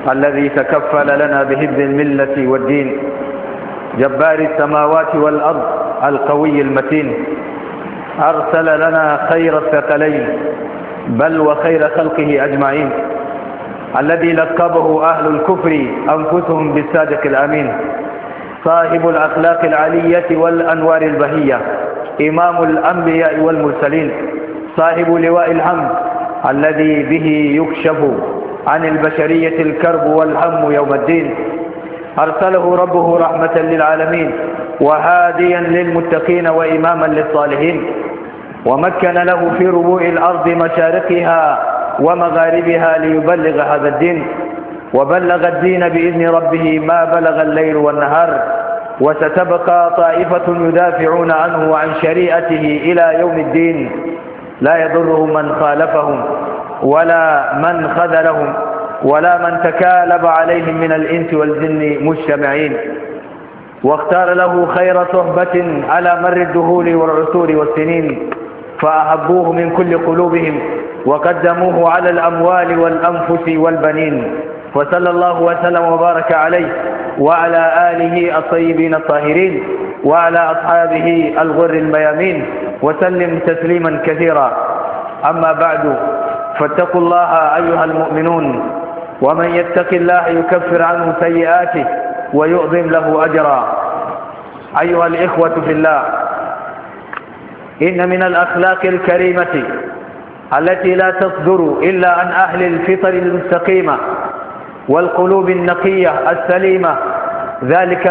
الذي تكفل لنا بحفظ الملة والدين، جبار السماوات والأرض القوي المتين، أرسل لنا خير الثقلين بل وخير خلقه أجمعين، الذي لقبه أهل الكفر أنفسهم بالصادق الأمين، صاحب الأخلاق العلية والأنوار البهية، إمام الأنبياء والمرسلين، صاحب لواء الحمد الذي به يكشف عن البشرية الكرب والهم يوم الدين، أرسله ربه رحمة للعالمين وهاديا للمتقين وإماما للصالحين، ومكن له في ربوع الأرض مشارقها ومغاربها ليبلغ هذا الدين، وبلغ الدين بإذن ربه ما بلغ الليل والنهار، وستبقى طائفة يدافعون عنه وعن شريعته إلى يوم الدين، لا يضرهم من خالفهم ولا من خذلهم ولا من تكالب عليهم من الإنس والجن مجتمعين، واختار له خير صحبة على مر الدهور والعصور والسنين، فأحبوه من كل قلوبهم وقدموه على الأموال والأنفس والبنين، وصلى الله وسلم وبارك عليه وعلى آله الطيبين الطاهرين وعلى أصحابه الغر الميامين وسلم تسليما كثيرا. أما بعد، فاتقوا الله أيها المؤمنون، ومن يتق الله يكفر عنه سيئاته ويعظم له أجرا. أيها الإخوة في الله، إن من الأخلاق الكريمة التي لا تصدر إلا عن أهل الفطر المستقيمة والقلوب النقية السليمة ذلك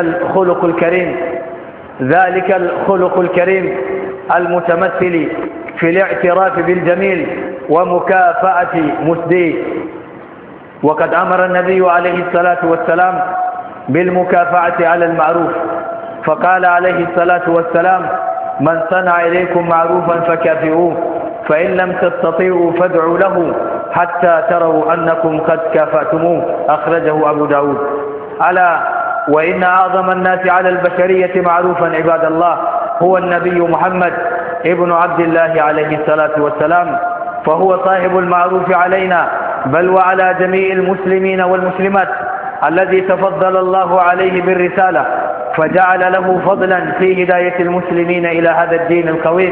الخلق الكريم المتمثل في الاعتراف بالجميل ومكافأة مسديه. وقد أمر النبي عليه الصلاة والسلام بالمكافأة على المعروف، فقال عليه الصلاة والسلام: من صنع إليكم معروفا فكافئوه، فإن لم تستطيعوا فادعوا له حتى تروا أنكم قد كافأتموه. أخرجه أبو داود. ألا وإن أعظم الناس على البشرية معروفا عباد الله هو النبي محمد ابن عبد الله عليه الصلاة والسلام، فهو صاحب المعروف علينا بل وعلى جميع المسلمين والمسلمات، الذي تفضل الله عليه بالرسالة فجعل له فضلا في هداية المسلمين إلى هذا الدين القويم.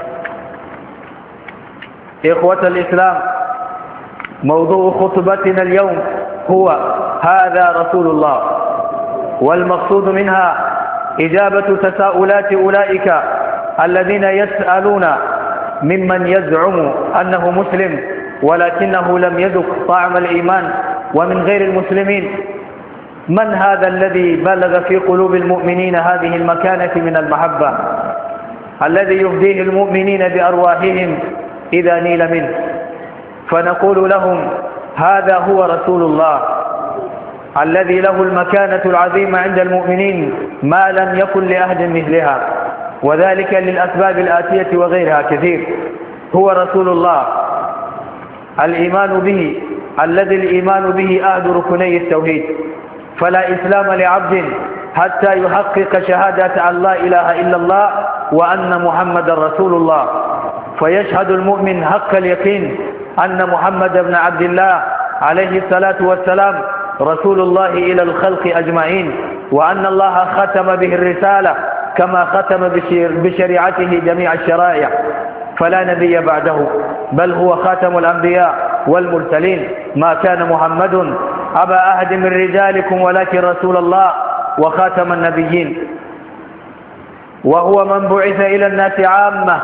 إخوة الإسلام، موضوع خطبتنا اليوم هو هذا رسول الله، والمقصود منها إجابة تساؤلات أولئك الذين يسألون ممن يزعم أنه مسلم ولكنه لم يذق طعم الإيمان ومن غير المسلمين: من هذا الذي بلغ في قلوب المؤمنين هذه المكانة من المحبة، الذي يفديه المؤمنين بأرواحهم إذا نيل منه؟ فنقول لهم: هذا هو رسول الله الذي له المكانة العظيمة عند المؤمنين ما لم يكن لأحد مثلها، وذلك للأسباب الآتية وغيرها كثير. هو رسول الله الإيمان به الذي الإيمان به أحد ركني التوحيد، فلا إسلام لعبد حتى يحقق شهادة أن لا إله إلا الله وأن محمد رسول الله، فيشهد المؤمن حق اليقين أن محمد بن عبد الله عليه الصلاة والسلام رسول الله إلى الخلق أجمعين، وأن الله ختم به الرسالة كما ختم بشريعته جميع الشرائع، فلا نبي بعده بل هو خاتم الأنبياء والمرسلين. ما كان محمد أبا أحد من رجالكم ولكن رسول الله وخاتم النبيين، وهو من بعث إلى الناس عامة،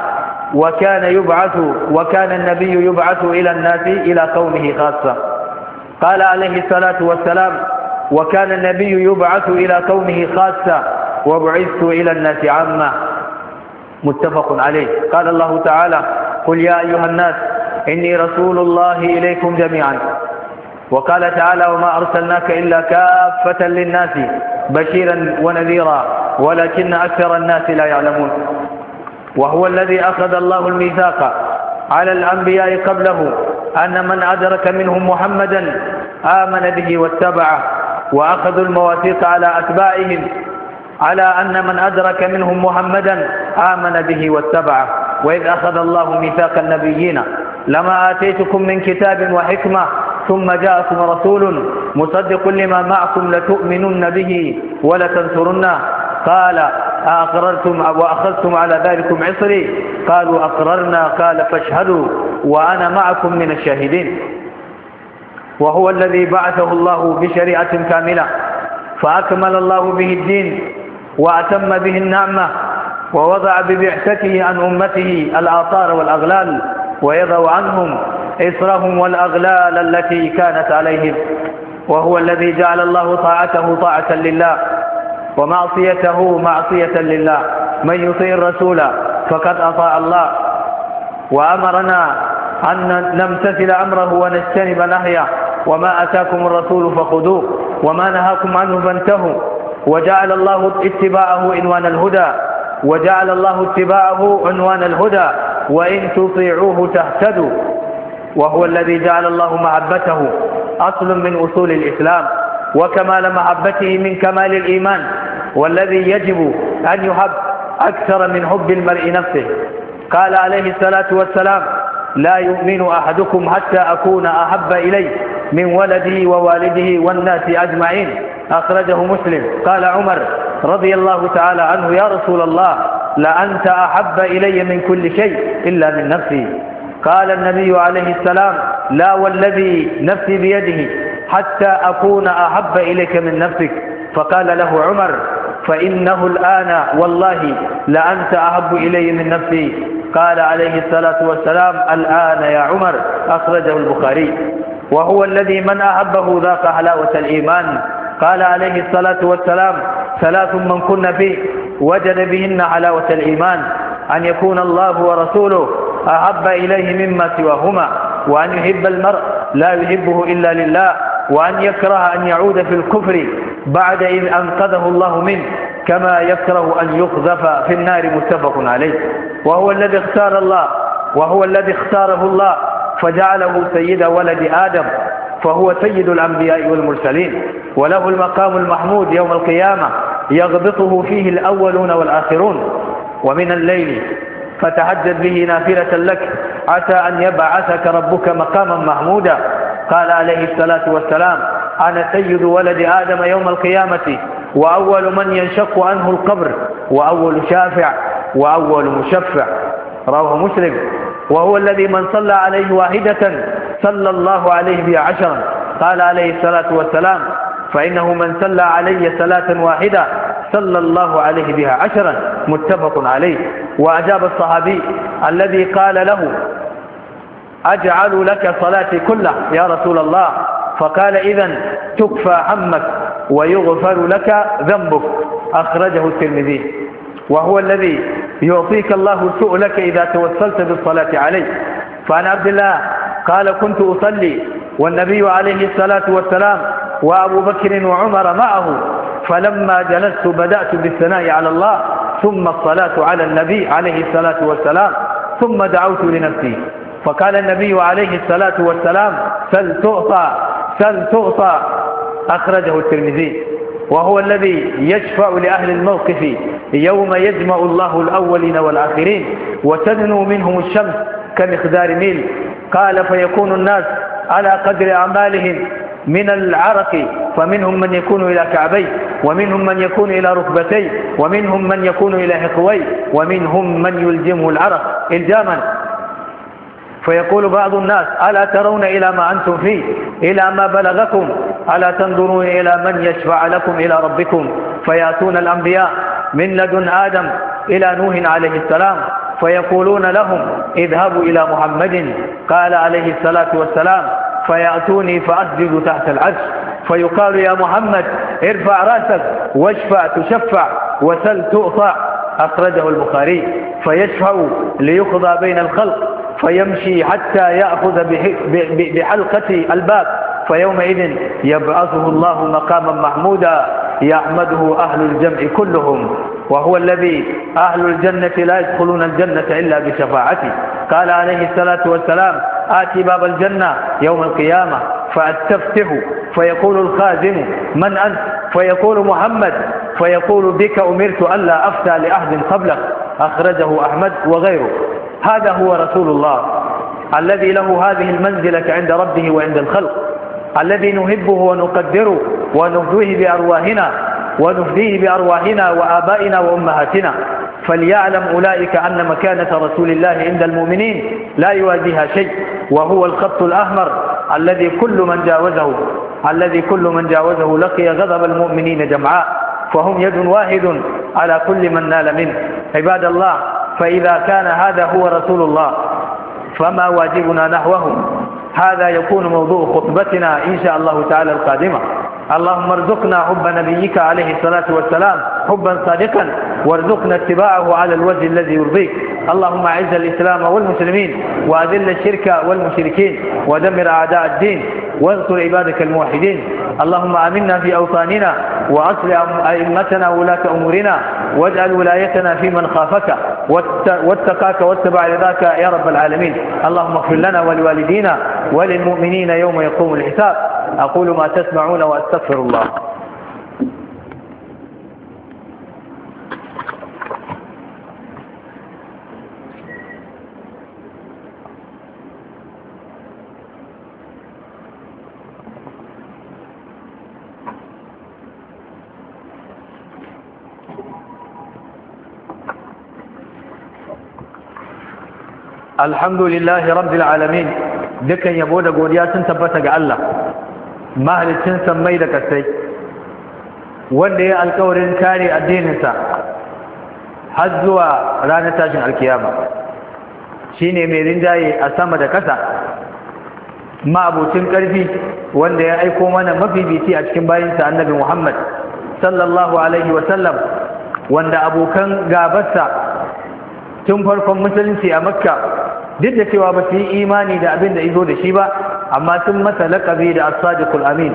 وكان النبي يبعث إلى الناس إلى قومه خاصة. قال عليه الصلاة والسلام: وكان النبي يبعث إلى قومه خاصة وبعثت إلى الناس عامة. متفق عليه. قال الله تعالى: قل يا أيها الناس إني رسول الله إليكم جميعا. وقال تعالى: وما أرسلناك إلا كافة للناس بشيرا ونذيرا ولكن أكثر الناس لا يعلمون. وهو الذي أخذ الله الميثاق على الأنبياء قبله أن من أدرك منهم محمدا آمن به واتبعه، وأخذوا المواثيق على أتباعهم على أن من أدرك منهم محمدا آمن به واتبعه. وإذ أخذ الله ميثاق النبيين لما آتيتكم من كتاب وحكمة ثم جاءكم رسول مصدق لما معكم لتؤمنن به ولتنصرنه قال أأقررتم وأخذتم على ذلكم عصري قالوا أقررنا قال فاشهدوا وأنا معكم من الشاهدين. وهو الذي بعثه الله بشريعة كاملة فأكمل الله به الدين وأتم به النعمة ووضع ببعثته عن أمته الآثار والأغلال ويضع عنهم إصرهم والأغلال التي كانت عليهم. وهو الذي جعل الله طاعته طاعة لله ومعصيته معصية لله. من يطيع الرسول فقد أطاع الله وأمرنا أن نمتثل أمره ونجتنب نهيه وما أتاكم الرسول فخذوه وما نهاكم عنه فانتهوا. وجعل الله اتباعه عنوان الهدى وإن تطيعوه تهتدوا. وهو الذي جعل الله محبته أصل من أصول الإسلام وكمال محبته من كمال الإيمان والذي يجب أن يحب أكثر من حب المرء نفسه. قال عليه الصلاة والسلام لا يؤمن أحدكم حتى أكون أحب إليه من ولده ووالده والناس أجمعين. أخرجه مسلم. قال عمر رضي الله تعالى عنه يا رسول الله لأنت أحب إلي من كل شيء إلا من نفسي. قال النبي عليه السلام لا والذي نفسي بيده حتى أكون أحب إليك من نفسك. فقال له عمر فإنه الآن والله لأنت أحب إلي من نفسي. قال عليه الصلاة والسلام الآن يا عمر. أخرجه البخاري. وهو الذي من أحبه ذاق حلاوة الإيمان. قال عليه الصلاة والسلام ثلاث من كن فيه وجد بهن حلاوة الإيمان أن يكون الله ورسوله أحب إليه مما سواهما وأن يحب المرء لا يحبه إلا لله وأن يكره أن يعود في الكفر بعد إذ أنقذه الله منه كما يكره أن يقذف في النار. متفق عليه. وهو الذي اختاره الله فجعله سيد ولد آدم فهو سيد الأنبياء والمرسلين وله المقام المحمود يوم القيامة يغبطه فيه الأولون والآخرون. ومن الليل فتهجد به نافلة لك عسى أن يبعثك ربك مقاما محمودا. قال عليه الصلاة والسلام أنا سيد ولد آدم يوم القيامة وأول من ينشق عنه القبر وأول شافع وأول مشفع. رواه مسلم. وهو الذي من صلى عليه واحدة صلى الله عليه بها عشرا. قال عليه الصلاة والسلام فإنه من صلى علي صلاة واحدة صلى الله عليه بها عشرا. متفق عليه. وأجاب الصحابي الذي قال له أجعل لك صلاتي كلها يا رسول الله فقال إذن تكفى همك ويغفر لك ذنبك. أخرجه الترمذي. وهو الذي يعطيك الله سؤلك إذا توسلت بالصلاة عليه. فعن عبد الله قال كنت أصلي والنبي عليه الصلاة والسلام وأبو بكر وعمر معه فلما جلست بدأت بالثناء على الله ثم الصلاة على النبي عليه الصلاة والسلام ثم دعوت لنفسي. فقال النبي عليه الصلاة والسلام سل تعطى. أخرجه الترمذي. وهو الذي يشفع لأهل الموقف يوم يجمع الله الأولين والآخرين وتدنو منهم الشمس كمقدار ميل. قال فيكون الناس على قدر أعمالهم من العرق فمنهم من يكون إلى كعبيه ومنهم من يكون إلى ركبتيه ومنهم من يكون إلى حقويه ومنهم من يلجمه العرق إلجاما. فيقول بعض الناس ألا ترون إلى ما أنتم فيه إلى ما بلغكم ألا تنظرون إلى من يشفع لكم إلى ربكم. فيأتون الأنبياء من لدن آدم إلى نوح عليه السلام فيقولون لهم اذهبوا إلى محمد. قال عليه الصلاة والسلام فيأتوني فأسجد تحت العرش فيقال يا محمد ارفع رأسك واشفع تشفع وسل تؤطع. أخرجه البخاري. فيشفع ليقضى بين الخلق فيمشي حتى يأخذ بحلقة الباب فيومئذ يبعثه الله مقاما محمودا يحمده أهل الجمع كلهم. وهو الذي أهل الجنة لا يدخلون الجنة إلا بشفاعته. قال عليه الصلاة والسلام آتي باب الجنة يوم القيامة فأستفتح فيقول الخازن من أنت فيقول محمد فيقول بك أمرت ألا أفتى لأحد قبلك. أخرجه أحمد وغيره. هذا هو رسول الله الذي له هذه المنزلة عند ربه وعند الخلق الذي نحبه ونقدره ونفديه بأرواحنا وآبائنا وأمهاتنا. فليعلم أولئك أن مكانة رسول الله عند المؤمنين لا يوازيها شيء، وهو الخط الأحمر الذي كل من جاوزه لقي غضب المؤمنين جمعاء، فهم يد واحد على كل من نال منه. عباد الله، فإذا كان هذا هو رسول الله فما واجبنا نحوه؟ هذا يكون موضوع خطبتنا إن شاء الله تعالى القادمة. اللهم ارزقنا حب نبيك عليه الصلاة والسلام حبا صادقا، وارزقنا اتباعه على الوجه الذي يرضيك. اللهم أعز الإسلام والمسلمين، وأذل الشرك والمشركين، ودمر أعداء الدين، وانصر عبادك الموحدين. اللهم آمنا في أوطاننا، وأصلح أئمتنا وولاة أمورنا، واجعل ولايتنا في من خافك واتقاك واتبع رضاك يا رب العالمين. اللهم اغفر لنا ولوالدينا وللمؤمنين يوم يقوم الحساب. أقول ما تسمعون وأستغفر الله. Alhamdulillahi rabbil alamin, dukan yabo da godiya sun tabbata ga Allah mahalicin sammai da kasai, wanda ya alkawarin kare addininsa har zuwa ranar tashin alkiyama. Shine mai rinjaye a sama da kasa, ma'abucin karfi, wanda ya aiko mana mafifici a cikin bayinsa annabi Muhammad sallallahu alaihi wasallam, wanda abokan gabarsa tun farkon musulunci a Makka, duk da cewa ba su yi imani da abin da izo da shi ba, amma sun masa laƙabi da as-sadiqul amin,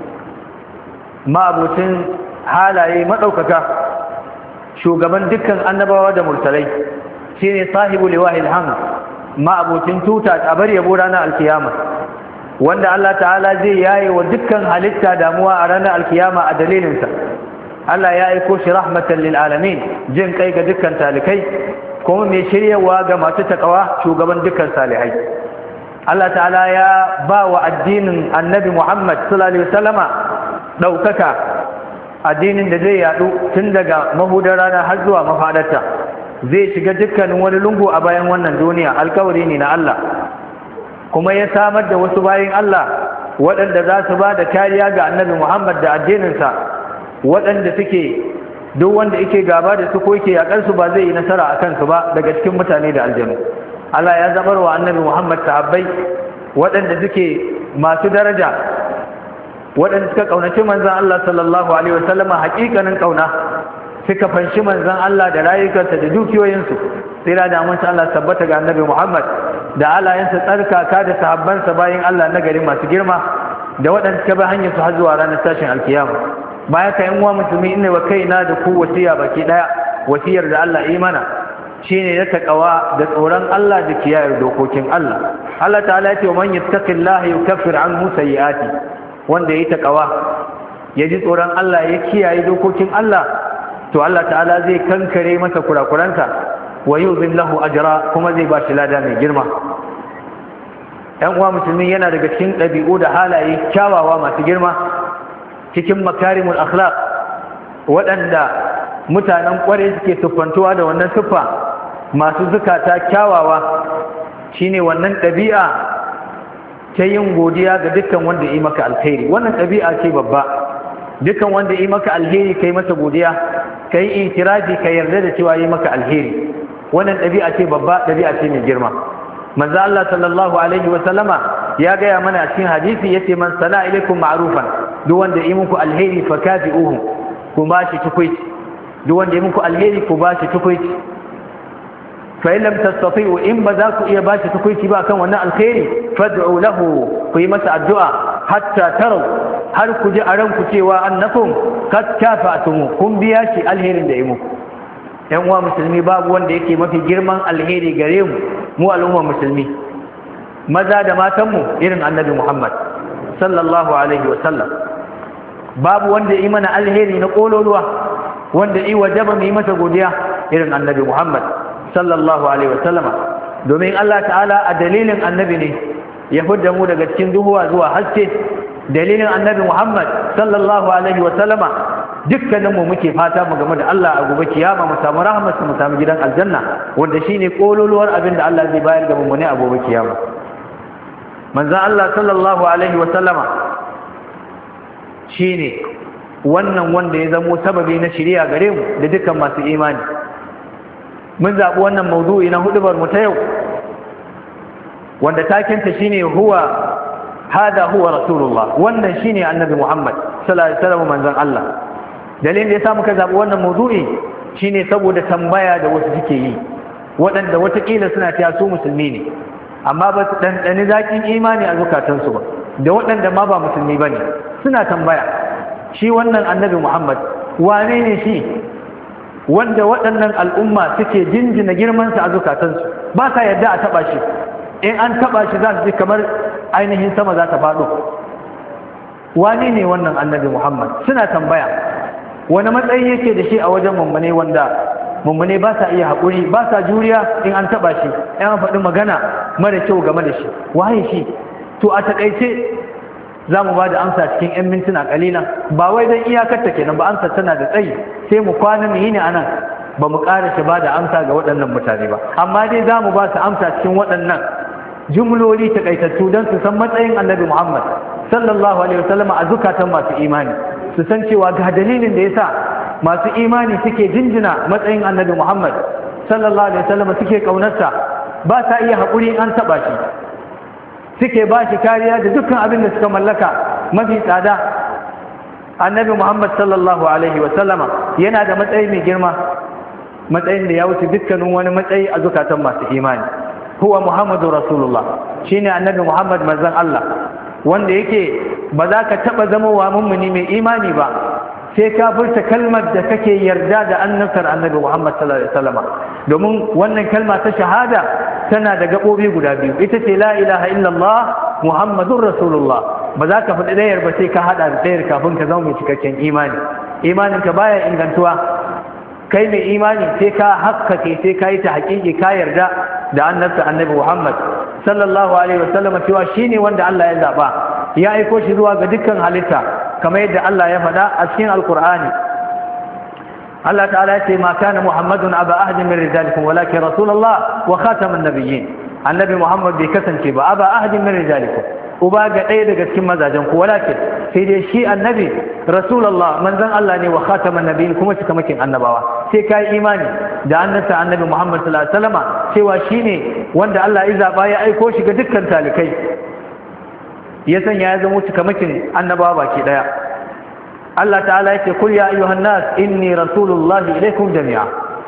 ma'abucin halaye maɗaukaka, shugaban dukkan annabawa da mursalai, shine sahibu liwahil hamd, ma'abucin tuta a bar yabo ranar alkiyama, wanda Allah ta'ala zai yaye wa dukkan halitta damuwa a ranar alkiyama a dalilinsa. Allah ya aiko shi rahmatan lil alamin, jin kai ga dukkan talikai, kuma mai shiryawa ga masu takawa, shugaban dukkan salihai. Allah ta'ala ya ba wa addinin annabi Muhammad sallallahu alaihi wasallama ɗaukaka, addinin da zai yadu tun daga mahudar rana har zuwa mafadarta, zai shiga dukkanin wani lungu a bayan wannan duniya. Alkawari ne na Allah, kuma ya samar da wasu bayin Allah waɗanda za su ba da kariya ga annabi Muhammad da addininsa, waɗanda suke duk wanda yake gaba da su ko yake yakar su ba zai yi nasara a kansu ba daga cikin mutane da aljanu. Allah ya zabar wa annabi Muhammad sahabbai waɗanda suke masu daraja, waɗanda suka kaunaci manzon Allah sallallahu alaihi wasallam haƙiƙanin kauna, suka fanshi manzon Allah da rayukansa da dukiyoyinsu. Tsira da amince Allah tabbata ga annabi Muhammad da alayensa tsarkaka da sahabbansa bayin Allah na gari masu girma, da waɗanda suka bi hanyar su har zuwa ranar tashin alkiyama. Baya ka yan uwa musulmi, ina wa kaina da ku wasiya baki daya, wasiyar da Allah yi mana shine na takawa da tsoron Allah da kiyaye dokokin Allah. Allah ta'ala ya ce man yattaqillaha yukaffir anhu sayyi'ati, wanda yayi takawa ya ji tsoron Allah ya kiyaye dokokin Allah, to Allah ta'ala zai kankare masa kurakuransa, wa yuzim lahu ajra, kuma zai ba shi lada mai girma. Yan uwa musulmi, yana daga cikin ɗabi'u da halaye kyawawa masu girma, cikin makarimul akhlaq waɗanda mutanen ƙware suke siffantuwa da wannan siffa, masu zukata kyawawa, shine wannan ɗabi'a ta yin godiya ga dukkan wanda yi maka alheri. Wannan ɗabi'a ce babba, dukkan wanda yi maka alheri kai masa godiya, kai itirafi ka yarda da cewa yi maka alheri. Wannan ɗabi'a ce babba, ɗabi'a ce mai girma. Manzo Allah sallallahu alaihi wa sallama ya gaya mana a cikin hadisi, yace man sana ilaikum ma'rufan, duk wanda yi muku alheri fa kafi'uhu, ku ba shi tukuici. Duk wanda yi muku alheri ku ba shi tukuici. fa in lam tastati'u, in ba za ku iya ba shi tukuici ba kan wannan alheri, fad'u lahu, ku yi masa addu'a, hatta taraw, har ku ji a ranku cewa annakum kad kafa'tum, kun biya shi alherin da yi muku. Yan uwa musulmi, babu wanda yake mafi girman alheri gare mu al'ummar musulmi, maza da matanmu, irin annabi Muhammad sallallahu alaihi wa sallam. Babu wanda yi mana alheri na kololuwa, wanda yi wajaba mu yi masa godiya irin annabi Muhammad sallallahu alaihi wa sallama. Domin Allah ta'ala a dalilin annabi ne ya fidda mu daga cikin duhuwa zuwa haske, dalilin annabi Muhammad sallallahu alaihi wa sallama dukkaninmu muke fata mu game da Allah a gobe kiyama mu samu rahmarsa mu samu gidan aljanna wanda shine kololuwar abin da Allah zai bayar ga mu ne a gobe kiyama. Manzon Allah sallallahu alaihi wa sallama shine wannan wanda ya zamo sababi na shiriya gare mu da dukkan masu imani. Mun zaɓi wannan maudu'i na hudubar mu ta yau wanda takinta shine hada huwa rasulullah, wannan shine annabi Muhammad sallallahu alaihi wasallam manzon Allah. Dalilin da yasa muka zaɓi wannan maudu'i shine saboda tambaya da wasu suke yi waɗanda watakila suna cewa su musulmi ne amma ba su ɗanɗani zaƙin imani a zukatansu ba, da waɗanda ma ba musulmi ba ne suna tambaya shi wannan annabi Muhammad wane ne shi wanda waɗannan al'umma suke jinjina girmansa a zukatansu ba sa yadda a taɓa shi, in an taɓa shi za su ji kamar ainihin sama za ta faɗo. Wane ne wannan annabi Muhammad? Suna tambaya wani matsayi yake da shi a wajen mummune wanda mummune ba sa iya haƙuri ba sa juriya in an taɓa shi, in an faɗi magana mara kyau game da shi. Waye shi? To a taƙaice za mu ba da amsa cikin 'yan mintuna ƙalilan, ba wai don iyakarta kenan ba, amsa tana da tsayi sai mu kwana mu yi ne a nan ba mu ƙara shi ba da amsa ga waɗannan mutane ba, amma dai za mu ba su amsa cikin waɗannan jumloli taƙaitattu don su san matsayin annabi Muhammad sallallahu alaihi wasallam a zukatan masu imani, su san cewa ga dalilin da yasa masu imani suke jinjina matsayin annabi Muhammad sallallahu alaihi wasallam suke ƙaunarsa ba ta iya haƙuri an taɓa shi, suke ba shi kariya da dukkan abin da suka mallaka mafi tsada. Annabi Muhammad sallallahu alaihi wasallama yana da matsayi mai girma, matsayin da ya wuce dukkanin wani matsayi a zukatan masu imani. Huwa Muhammadu Rasulullah, shine annabi Muhammad manzon Allah wanda yake ba za ka taɓa zamowa mummuni mai imani ba sai ka furta kalmar da kake yarda da annabtar annabi Muhammad sallallahu alaihi wasallama, domin wannan kalma ta shahada tana da gaɓoɓi guda biyu, ita ce la ilaha illallah Muhammadun Rasulullah. Ba za ka faɗi ɗayar ba sai ka haɗa da ɗayar kafin ka zama mai cikakken imani. Imaninka baya ingantuwa, kai mai imani sai ka hakkake, sai ka yi ta haƙiƙi ka yarda da annabta annabi Muhammad sallallahu alaihi wasallam cewa shine wanda Allah ya zaɓa ya aiko shi zuwa ga dukkan halitta kamar yadda Allah ya faɗa a cikin Alƙur'ani. Allah ta'ala ya ce ma kana Muhammadun aba ahadin min rijalikum walakin rasulullah wa khataman nabiyyin. Annabi Muhammad bai kasance ba aba ahadin min rijalikum, uba ga ɗaya daga cikin mazajen ku, walakin sai dai shi annabi rasulullah manzon Allah ne wa khataman nabiyyin kuma cikamakin annabawa. Sai kai imani da annabta annabi Muhammad sallallahu alaihi wasallama cewa shine wanda Allah ya zaba ya aiko shi ga dukkan talikai, ya sanya ya zama cikamakin annabawa baki daya. Allah ta'ala yake kul ya ayyuhan nas inni rasulullahi ilaikum jami'a,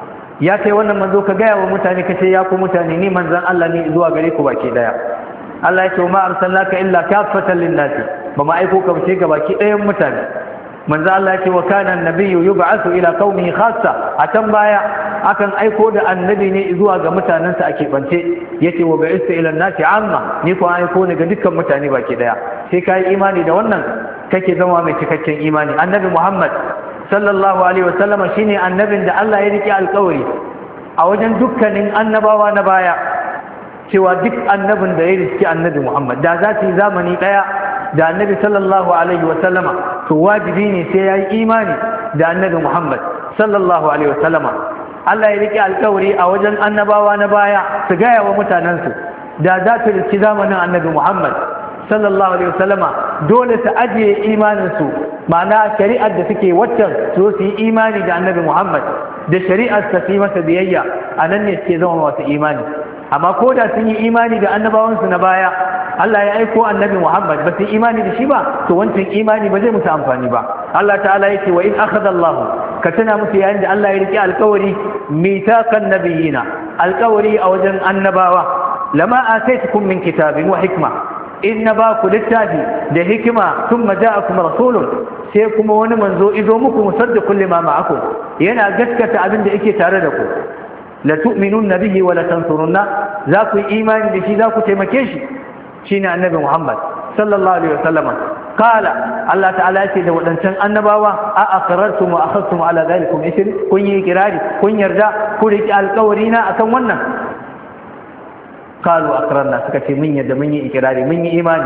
ya kai wannan manzo ka gaya wa mutane kace ya ku mutane ni manzon Allah ne zuwa gare ku baki daya. Allah yake ma arsalnaka illa kaffatan lin-nas, ba ma aiko ka bace ga baki dayan mutane. Manzo Allah yake wa kana an-nabiyyu yub'athu ila qaumihi khassa, a can baya akan aiko da annabi ne zuwa ga mutanensa a keɓance, yace wa ba'ithu ila an-nasi amma, ni ko aiko ne ga dukkan mutane baki daya. Sai kai imani da wannan kake zama mai cikakken imani. Annabi Muhammad sallallahu alaihi wasallama shine annabin da Allah ya rike alƙawari a wajen dukkanin annabawa na baya cewa duk annabin da ya riski annabi Muhammad da za su yi zamani daya da annabi sallallahu alaihi wasallama to wajibi ne sai ya yi imani da annabi Muhammad sallallahu alaihi wasallama. Allah ya rike alƙawari a wajen annabawa na baya su gaya wa mutanensu da za su riski zamanin annabi Muhammad sallallahu alaihi wasallama dole su ajiye imaninsu, ma'ana shari'ar da suke waccan su yi imani da annabi Muhammad da shari'ar sa su yi masa biyayya, a nan ne suke zama masu imani. Amma ko da sun yi imani da annabawansu na baya, Allah ya aiko annabi Muhammad ba su yi imani da shi ba, to wancan imani ba zai musu amfani ba. Allah ta'ala yake wa in akhadha Allah, ka tuna musu yayin da Allah ya rike alƙawari mitaqan nabiyina, alƙawari a wajen annabawa, lama ataitukum min kitabin wa hikma, in na ba ku littafi da hikima sun maja'akum rasulun, sai kuma wani manzo izo muku musaddiqun lima ma'akum, yana gaskata abin da yake tare da ku. La tu'minunna bihi wa la tansurunna, za ku yi imani da shi za ku taimake shi, shine annabi Muhammad sallallahu alaihi wasallam. Qala Allah ta'ala yake da wadancan annabawa a aqrartum wa akhadtum ala dhalikum isri, kun yi kirari kun yarda ku riki alƙawari na akan wannan. Qalu aqrarna, suka ce mun yadda mun yi ikirari mun yi imani.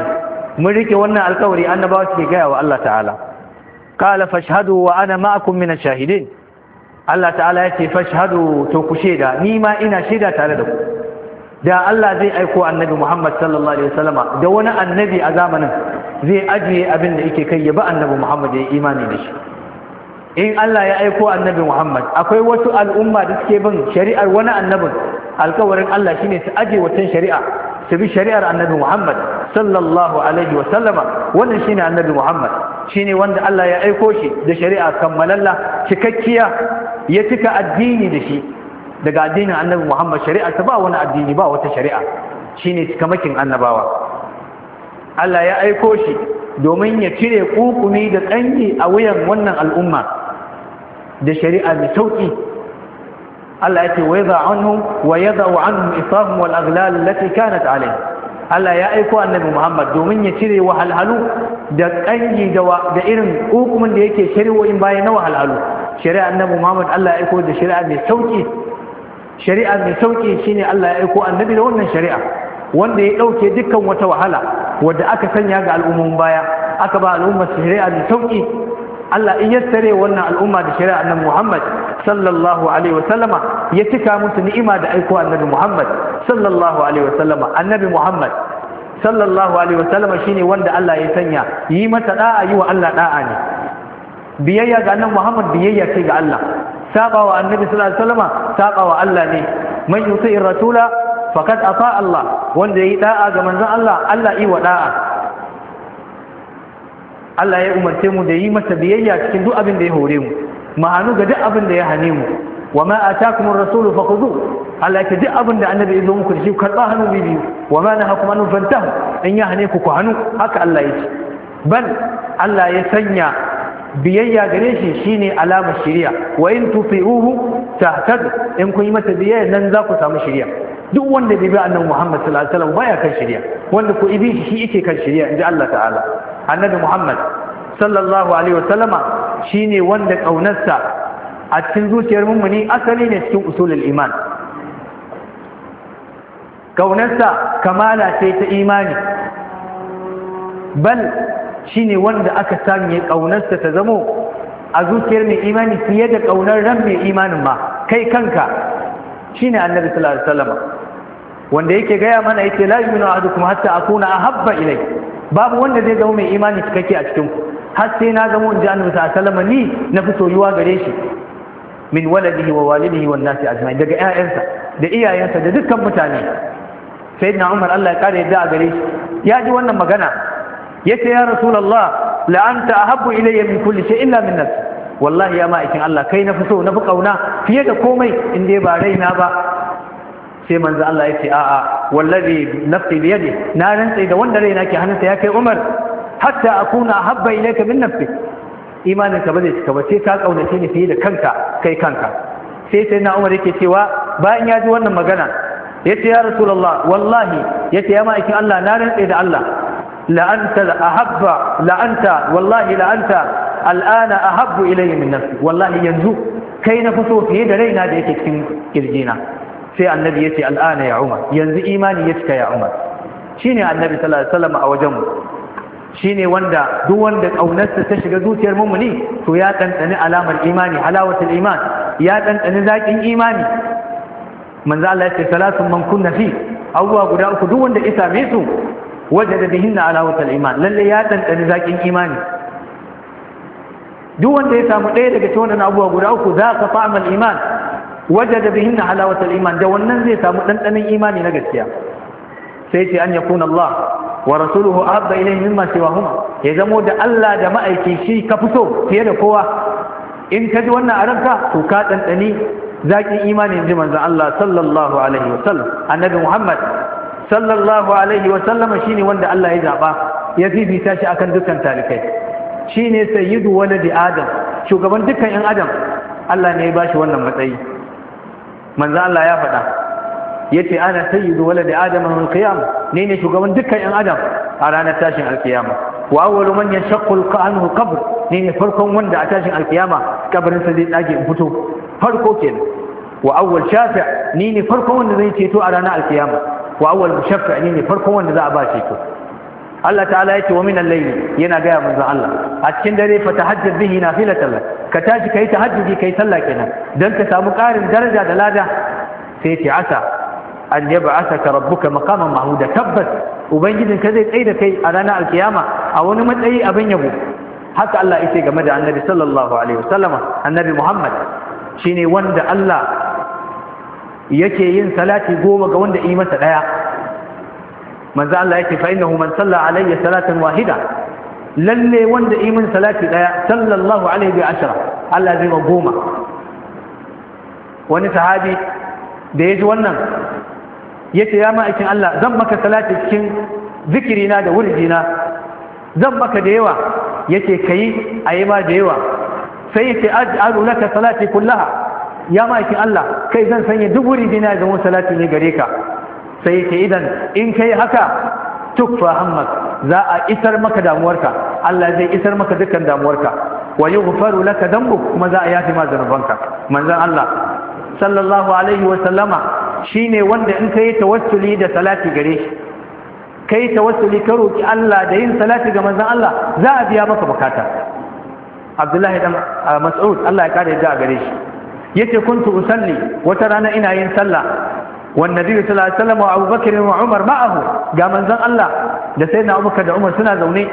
mun rike wannan alƙawari annabawa suke gaya wa Allah ta'ala qala fashhadu wa ana ma'akum min ash-shahidin Allah ta'ala yace fashhadu to ku sheda ni ma ina sheda tare da ku da Allah zai aiko annabi Muhammad sallallahu alaihi wasallama da wani annabi a zamanin zai ajiye abin da yake kai ya ba annabi Muhammad ya imani da shi in Allah ya aiko annabi Muhammad akwai wasu al'umma da suke bin shari'ar wani annabin alkawarin Allah shine su aje wata shari'a su bi shari'ar annabi Muhammad sallallahu alaihi wa sallama wannan shine annabi Muhammad shine wanda Allah ya aiko shi da shari'a kammalalla cikakkiya ya cika addini da shi daga addinin annabi Muhammad shari'a ta ba wani addini ba wata shari'a shine cikamakin annabawa Allah ya aiko shi domin ya cire kukumi da kanki a wuyan wannan al'umma da shari'a mai sauki Allah ya ce wa yada'u anhum isahum wal aghlal allati kanat alayhi Allah ya aiko annabi Muhammad domin ya cire wahalhalu da kanki da irin hukumin da yake shari'o'in baya na wahalhalu shari'a annabi Muhammad Allah ya aiko da shari'a mai sauki shine Allah ya aiko annabi da wannan shari'a wanda ya dauke dukkan wata wahala wadda aka sanya ga al'umman baya aka ba al'ummar shari'a mai sauki Allah in yassare wannan al'umma da shari'a annabi Muhammad sallallahu alaihi wasallama ya cika musu ni'ima da aiko annabi Muhammad sallallahu alaihi wasallama annabi Muhammad sallallahu alaihi wasallama shine wanda Allah ya sanya yi mata da'a yi wa Allah da'a ne biyayya ga annabi Muhammad biyayya ce ga Allah sabawa annabi sallallahu alaihi wasallama sabawa Allah ne man yuti rasula faqad ata Allah wanda yi da'a ga manzon Allah Allah yi wa da'a Allah ya umarce mu da yi masa biyayya cikin duk abin da ya hore mu ma'anu ga duk abin da ya hane mu wa ma atakumur rasulu fakhudhu Allah ya duk abin da annabi ya zo muku da shi karba hannu biyu wa ma nahakum an fantahu in ya hane ku ku hannu haka Allah ya ce bal Allah ya sanya biyayya gare shi shine alamar shari'a wa in tuti'uhu tahtadu in kun yi masa biyayya nan za ku samu shari'a duk wanda bai bi annabi Muhammad sallallahu alaihi wasallam baya kan shari'a wanda ko ibi shi yake kan shari'a inji Allah ta'ala annabi Muhammad sallallahu alaihi wasallama shine wanda kaunarsa a cikin zuciyar mummuni asali ne cikin usulul iman kaunarsa kamala ce ta imani bal shine wanda aka sanya kaunarsa ta zamo a zuciyar mai imani fiye da kaunar ran mai imanin ma kai kanka shine annabi sallallahu alaihi wasallama wanda yake gaya mana yake la yu'minu ahadukum hatta akuna ahabba ilai babu wanda zai zama mai imani cikakke a cikin ku har sai na zama inji annabi sallallahu alaihi wasallam ni na fi soyuwa gare shi min waladihi wa walidihi wan nasi ajma'in daga ƴaƴansa da iyayensa da dukkan mutane sayyidina Umar Allah ya kare yadda a gare shi ya ji wannan magana yace ya rasulullah la anta ahabbu ilayya min kulli shay illa min nafsi wallahi ya ma'aikin Allah kai na fi so na fi kauna fiye da komai in dai ba raina ba sai manzo Allah ya ce a'a wallazi nafsi bi yadi na rantsa da wanda raina ke hannunsa ya kai Umar hatta akuna habba ilayka min nafsi imanin ka ba zai cika ba sai ka kaunace ni fiye da kanka kai kanka sai na Umar yake cewa bayan ya ji wannan magana yace ya rasulullah wallahi yace ya ma'aikin Allah na rantsa da Allah la anta ahabba la anta wallahi la anta al'ana ahabbu ilayya min nafsi wallahi yanzu kai na fi so fiye da raina da yake cikin kirjina sai annabi ya ce al'ana ya Umar yanzu imani ya cika ya Umar shine annabi sallallahu alaihi wasallam a wajen mu shine wanda duk wanda kaunarsa ta shiga zuciyar mu'mini to ya tantane alamar imani halawatul iman ya tantane zakin imani manzo Allah ya ce salatun man kunna fi abuwa guda uku duk wanda ya same su wajada bihinna halawatul iman lalle ya tantane zakin imani duk wanda ya samu ɗaya daga cikin wannan abuwa guda uku za ka fa'amal iman wajada bihinna halawatul iman da wannan zai samu dandanan imani na gaskiya sai ce an yakuna Allah wa rasuluhu ahabba ilayhi mimma siwahuma ya zamo da Allah da ma'aiki shi ka fito fiye da kowa in ka ji wannan a ranka to ka dandani zakin imani inji manzon Allah sallallahu alaihi wasallam annabi Muhammad sallallahu alaihi wasallam shine wanda Allah ya zaba ya fifita shi akan dukkan talikai shine sayyidu waladi adam shugaban dukkan yan adam Allah ne ya bashi wannan matsayi manzo Allah ya faɗa yace ana sayyidu waladi adam min qiyam ne shugaban dukkan yan adam a ranar tashin alkiyama wa awwalu man yashaqqu anhu qabr ne farkon wanda a tashin alkiyama kabarin sa zai dage in fito farko kenan wa awwal shafi' ne farkon wanda zai ceto a ranar alkiyama wa awwal mushaffi' ne farkon wanda za a ba ceto Allah ta'ala yake wa minal layli yana ga manzon Allah a cikin dare fa tahajjad bihi nafilatan ka tashi kai tahajjudi kai sallah kenan dan ka samu ƙarin daraja da lada sai ce asa an yab'athaka rabbuka maqaman mahmuda tabbas ubangijin ka zai tsaye da kai a ranar alkiyama a wani matsayi abin yabo haka Allah yake game da annabi sallallahu alaihi wasallama annabi Muhammad shine wanda Allah yake yin salati 10 ga wanda yi masa daya manzo Allah yake fa innahu man salla alayya salatan wahida lalle wanda yi min salati daya sallallahu alaihi bi ashra Allah zai 10 wani sahabi da yaji wannan yace ya ma'aikin Allah zan maka salati cikin zikirina da wurdina zan maka da yawa yace kai ayi ma da yawa sai yace aj'alu laka salati kullaha ya ma'aikin Allah kai zan sanya duk wurdina ga salati ne gare ka sai yace idan in kai haka tukfa hammak za a isar maka damuwarka Allah zai isar maka dukkan damuwarka wa yughfaru laka dhanbuk kuma za a yafi ma zanubanka manzon Allah sallallahu alaihi wa sallama shine wanda in kai tawassuli da salati gare shi kai tawassuli ka roki Allah da yin salati ga manzon Allah za a biya maka bukata Abdullahi dan Mas'ud Allah ya kare da gare shi yace kuntu usalli wata rana ina yin sallah wan nabi sallallahu alaihi wasallam wa Abu Bakr wa Umar ma'ahu ga manzon Allah da sayyidina Abu Bakr da Umar suna zaune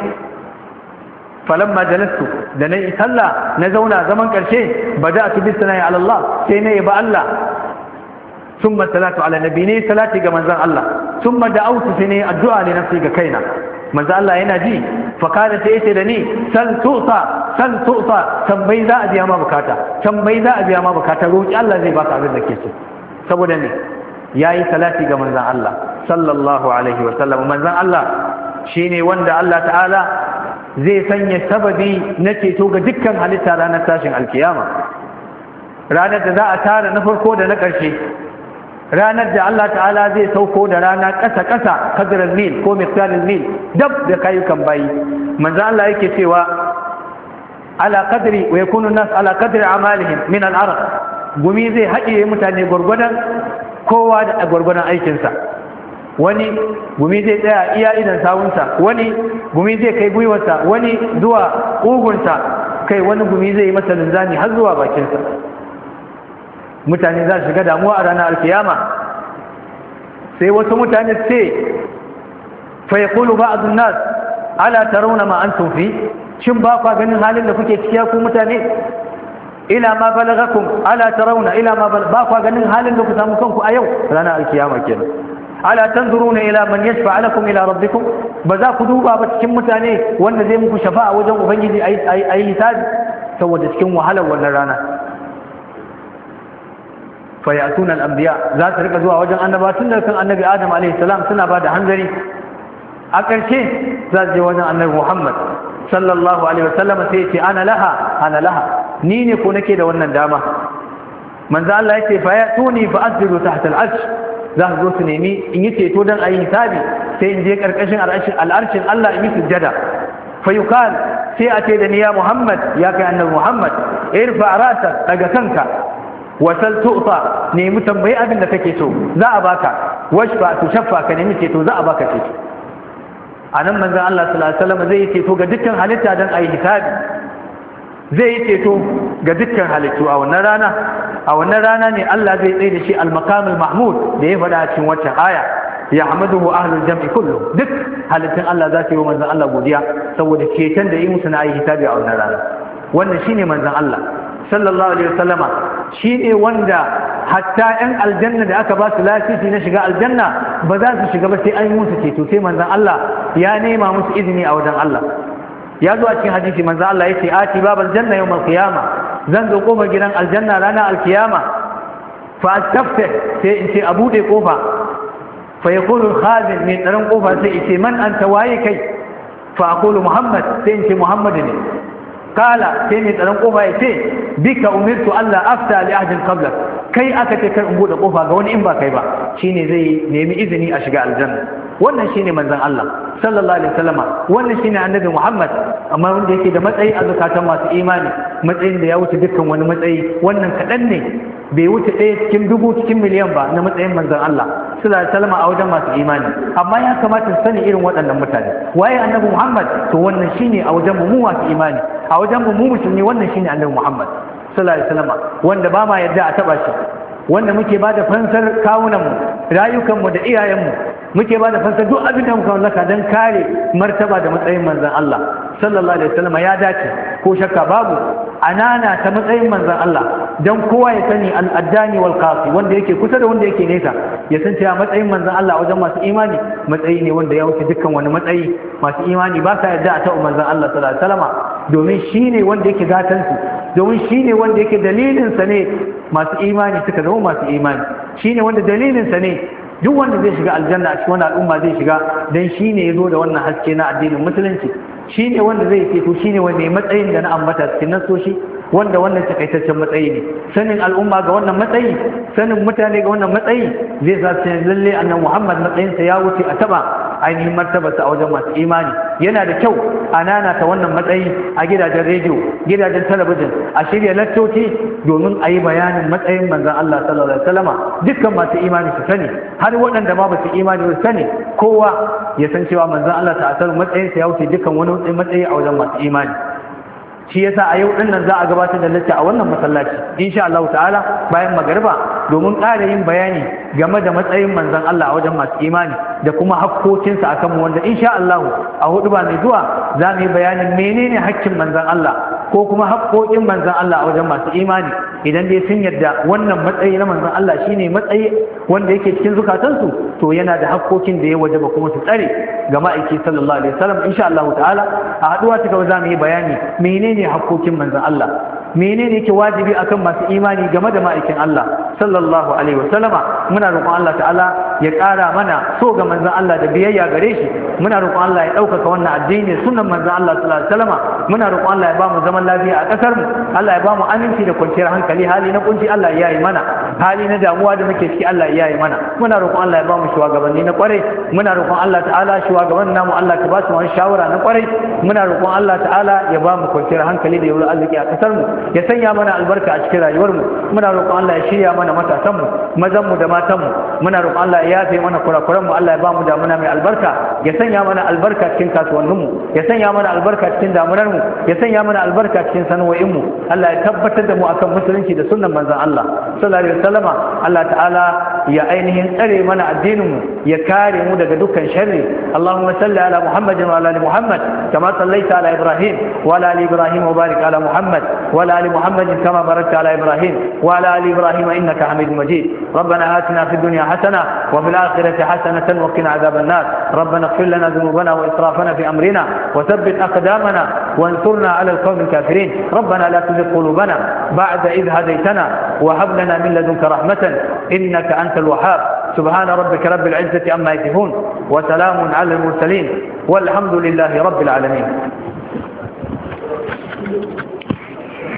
falamma jalastu da nayi sallah na zauna zaman karshe bada'tu bis sana'i ala Allah sai nayi ba Allah thumma salatu ala nabi ne salati ga manzon Allah thumma da'awtu sai nayi addu'a li nafsi ga kaina manzon Allah yana ji fa kana sai yace da ni sal tu'ta tambayi za a biya ma bukata tambayi za a biya ma bukata roki Allah zai baka abin da ke so saboda ne yayi salati ga manzon Allah sallallahu alaihi wa sallam manzon Allah shine wanda Allah ta'ala zai sanya sababi na ceto ga dukkan halitta ranar tashin alkiyama ranar da za a tara na farko da na ƙarshe ranar da Allah ta'ala zai sauko da rana ƙasa-ƙasa kadirar mil ko miqdarin mil dab da kayukan bayi manzo Allah yake cewa ala qadri wa yakunu nas ala qadri amalihim min al-arq gumi zai haɗiye mutane gurgurdan kowa da gurgurdan aikinsa wani gumi zai tsaya iya idan sawunsa wani gumi zai kai gwiwarsa wani zuwa ƙugunsa kai wani gumi zai yi masa linzami har zuwa bakinsa mutane za su shiga damuwa a ranar alkiyama sai wasu mutane ce fa yaqulu ba'd an-nas ala tarawna ma antum fi shin ba ku ganin halin da kuke ciki ku mutane ila ma balagakum ala tarawna ila ma ba ku ganin halin da ku samu kanku a yau ranar alkiyama kenan ala tanzuruna ila man yashfa lakum ila rabbikum ba za ku duba ba cikin mutane wanda zai muku shafa'a wajen ubangiji ayi hisabi saboda cikin wahalar wannan rana fa ya'tuna al-anbiya za su rika zuwa wajen annaba tun daga kan annabi Adam alaihi salam suna ba da hanzari a ƙarshe za su je wajen annabi Muhammad sallallahu alaihi wasallam sai ya ce ana laha ni ne ko nake da wannan dama manzo Allah yace fa ya'tuni fa asjudu tahta al-arsh za su zo su nemi in yi ceto don a yi hisabi sai in je ƙarƙashin al'arshin Allah in yi sujjada fa yuqal sai a ce da ni ya Muhammad ya kai annabi Muhammad irfa ra'sak daga kanka wasal tu'ta nemi tambayi abin da kake so za a baka washfa tushaffa ka nemi ceto za a baka ceto anan manzon Allah sallallahu alaihi wasallam zai yi ceto ga dukkan halitta don a yi hisabi zai yi ceto ga dukkan halittu a wannan rana ne Allah zai tsaye da shi al-maqamul mahmud da ya faɗa a cikin waccan aya ya hamaduhu ahlul jam'i kullu duk halittun Allah za su yi wa manzon Allah godiya saboda ceton da yi musu na ayi hisabi a wannan rana wannan shine manzon Allah sallallahu alaihi wasallama shine wanda hatta ɗan aljanna da aka ba su lasisi na shiga aljanna ba za su shiga ba sai an yi musu ceto sai manzon Allah ya nema musu izini a wajen Allah ya zo a cikin hadisi manzo Allah yace ati babal janna yawm al-qiyama zan zo kofar gidan aljanna ranar al-qiyama fa astaftih sai in ce a bude kofa fa yaqulu al-khazin min tsaron kofa sai yace man anta waye kai fa aqulu muhammad sai in ce muhammad ne kala sai mai tsaron kofa yace bika umirtu alla afta li ahadin qablak kai aka ce kar in bude kofa ga wani in ba kai ba shine zai nemi izini a shiga aljanna wannan shine manzon Allah sallallahu alaihi wasallama wannan shine annabi Muhammad amma wanda yake da matsayi a zakatan masu imani matsayin da ya wuce dukkan wani matsayi wannan kadan ne bai wuce ɗaya cikin dubu cikin miliyan ba na matsayin manzon Allah sallallahu alaihi wasallam a wajen masu imani. Amma ya kamata su sani irin waɗannan mutane waye annabi Muhammad, to wannan shine a wajen mu masu imani, a wajen mu musulmi wannan shine annabi Muhammad sallallahu alaihi wasallam, wanda ba ma yadda a taba shi, wanda muke ba da fansar kawunanmu, rayukanmu da iyayenmu, muke ba da fansar duk abin da muka mallaka don kare martaba da matsayin manzan Allah sallallahu alaihi wasallam. Ya dace ko shakka babu anana ta matsayin manzan Allah don kowa ya sani al'addani wal qasi, wanda yake kusa da wanda yake nesa ya san cewa matsayin manzan Allah a wajen masu imani matsayi ne wanda ya wuce dukkan wani matsayi. Masu imani ba sa yarda a taɓa manzan Allah sallallahu alaihi wasallam, domin shine wanda yake gatansu, domin shine wanda yake dalilinsa ne masu imani suka zama masu imani, shine wanda dalilinsa ne duk wanda zai shiga aljanna a cikin wannan al'umma zai shiga, dan shine yazo da wannan haske na addinin musulunci, shine wanda zai ceto, shine wanda ya matsayin da na ambata cikin nasoshi, wanda wannan takaitaccen matsayi ne. Sanin al'umma ga wannan matsayi, sanin mutane ga wannan matsayi zai sa sai lalle annabi Muhammad matsayinsa ya wuce a taba ainihin martabarsa a wajen masu imani. Yana da kyau a nanata wannan matsayi a gidajen rediyo, gidajen talabijin, a shirya lattoci domin a yi bayanin matsayin manzon Allah sallallahu alaihi wasallama. Dukkan masu imani su sani, har waɗanda ma ba su imani ba su sani, kowa ya san cewa manzon Allah ta'ala matsayinsa ya wuce dukkan wani matsayi a wajen masu imani. Shi yasa a yau din nan za a gabatar da lacca a wannan masallaci insha Allah ta'ala bayan magariba, domin ƙara yin bayani game da matsayin manzon Allah a wajen masu imani da kuma hakkokinsa akan mu, wanda insha Allah a hudu ba mai zuwa za mu yi bayanin menene hakkin manzon Allah ko kuma haƙoƙin manzon Allah a wajen masu imani, idan dai sun yarda wannan matsayi na manzon Allah shine matsayi wanda yake cikin zukatansu, to yana da hakkokin da ya wajaba kuma su tsare ga ma'aiki sallallahu alaihi wasallam. Insha Allah ta'ala a haduwa ta gaba za mu yi bayani menene hakkokin manzon Allah, menene yake wajibi akan masu imani game da ma'aikin Allah sallallahu alaihi wasallama. Muna roƙon Allah ta'ala ya ƙara mana so ga manzon Allah da biyayya gare shi, muna roƙon Allah ya ɗaukaka wannan addini sunnan manzon Allah sallallahu alaihi wasallama. Muna roƙon Allah ya ba mu zaman lafiya a ƙasar mu, Allah ya ba mu aminci da kwanciyar hankali, hali na kunci Allah ya yi mana, hali na damuwa da muke ciki Allah ya yi mana. Muna roƙon Allah ya ba mu shugabanni na ƙwarai, muna roƙon Allah ta'ala shugabannin namu Allah ka ba su wani shawara na ƙwarai, muna roƙon Allah ta'ala ya ba mu kwanciyar hankali da yawar arziki a ƙasar mu, ya sanya mana albarka a cikin rayuwar mu. Muna roƙon Allah ya shirya mana matasan mu, mazan mu da matan mu. Muna roƙon Allah ya yafe mana kurakuran mu, Allah ya ba mu damuna mai albarka, ya sanya mana albarka cikin kasuwannin mu, ya sanya mana albarka cikin damunar mu, ya sanya mana albarka cikin sana'o'in mu. Allah ya tabbatar da mu akan musulunci da sunnan manzon Allah sallallahu alaihi wasallama. Allah ta'ala ya ainihin tsare mana addinin mu, ya kare mu daga dukkan sharri. Allahumma salli ala Muhammadin wa ala ali Muhammad kama sallaita ala Ibrahim wa ala ali Ibrahim wa barik ala Muhammad wa ala ali Muhammad kama barakta ala Ibrahim wa ala ali Ibrahim innaka Hamidum Majid. ربنا آتنا في الدنيا حسنة وفي الآخرة حسنة وقنا عذاب النار. ربنا اغفر لنا ذنوبنا وإسرافنا في أمرنا وثبت أقدامنا وانصرنا على القوم الكافرين. ربنا لا تزغ قلوبنا بعد إذ هديتنا وهب لنا من لدنك رحمة إنك أنت الوهاب. سبحان ربك رب العزة عما يصفون وسلام على المرسلين والحمد لله رب العالمين.